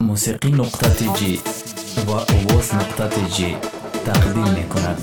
موسیقی نقطه جی و آواز نقطه جی تقدیم می کند.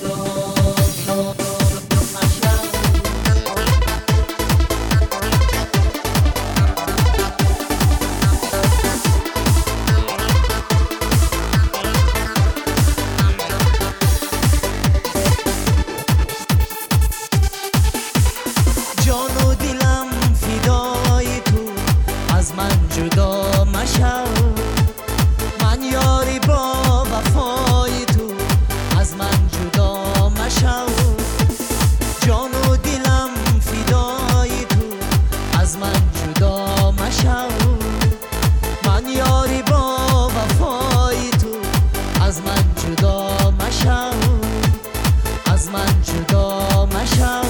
جان و دلم فدای تو، از من جدا مشو. من یاری با وفای تو، از من جدا مشو. جان و دلم فدای تو، از من جدا مشو. من یاری با وفای تو، از من جدا مشو. از من جدا مشو.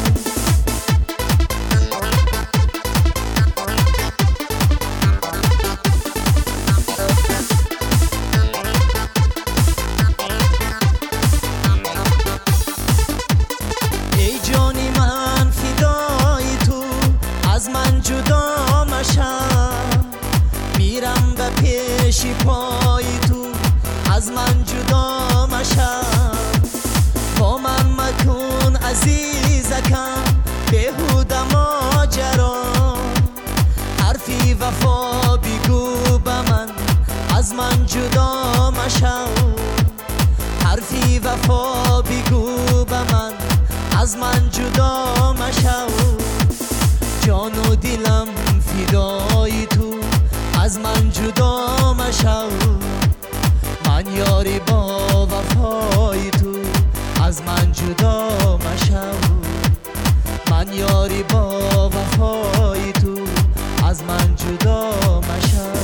از من جدا مشم، میرم به پیش پای تو، از من جدا مشم. با من مکن عزیزکم بیهوده ماجرا، حرفی وفا بگو به من، از من جدا مشم. حرفی وفا بگو به من، از من جدا مشم. جان و دلم فدای تو، از من جدا مشو. من یاری با وفای تو، از من جدا مشو. من یاری با وفای تو، از من جدا مشو.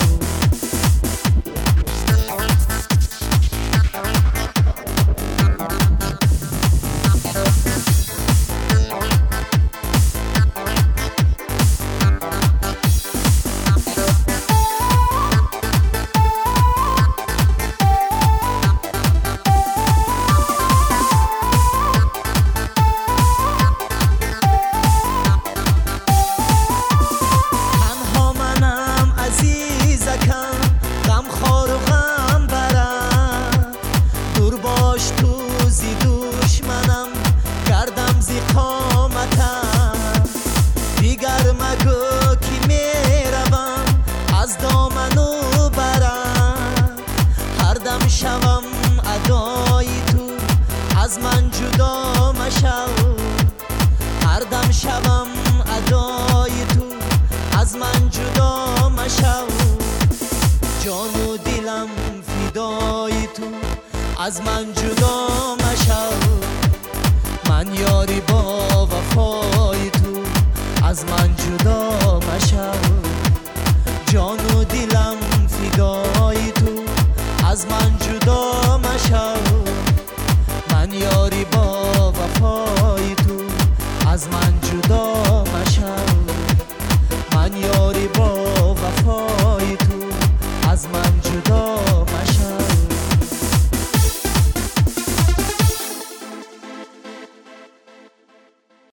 غم خور و غم برم، دور باش تو زی دشمنم، کردم زی قامتم. دیگر مگو کی میروم، از دامنو برم. هر دم شوم ادای تو، از من جدا مشو. هر دم شوم ادای تو، از من جدا مشو. جان و دلم فدای تو، از من جدا مشو. من یاری با وفای تو، از من